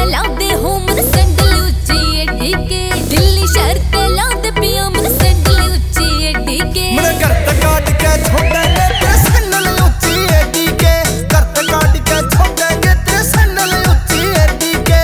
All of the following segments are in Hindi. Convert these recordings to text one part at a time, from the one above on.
लाउदे हो मन सैंडल ऊंची एडी के दिल्ली शहर ते लाउदे पिया मन सैंडल ऊंची एडी के मन करत काट के छोड़ेंगे तेरे सैंडल ऊंची एडी के करत काट के छोड़ेंगे तेरे सैंडल ऊंची एडी के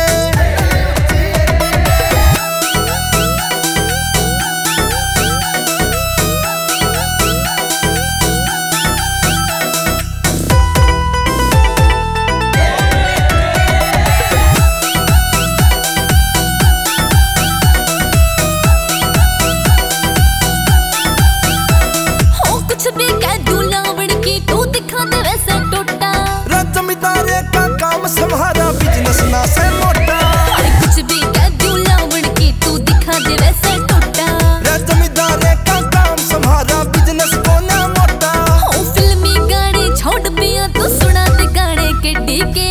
भी कह दूं लावण की तू दिखा दे वैसे टोटा जमींदारे का काम संभारा बिजनेस ना से मोटा कुछ भी कह दूं लावण की तू दिखा दे वैसे टोटा जमींदारे का काम संभारा बिजनेस को ना मोटा फिल्मी गाने छोड़ पिया तू सुना दे गाने के डी के